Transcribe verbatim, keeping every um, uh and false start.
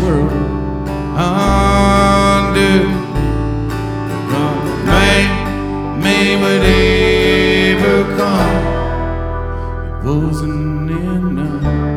world under God may, may whatever come, it wasn't enough.